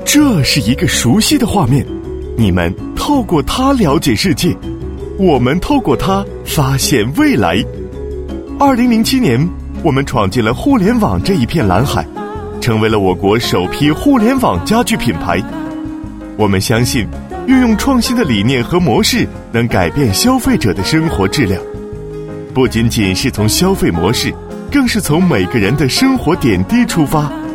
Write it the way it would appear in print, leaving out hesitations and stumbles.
这是一个熟悉的画面，你们透过它了解世界，我们透过它发现未来。2007年，我们闯进了互联网这一片蓝海，成为了我国首批互联网家具品牌。我们相信，运用创新的理念和模式，能改变消费者的生活质量。不仅仅是从消费模式，更是从每个人的生活点滴出发，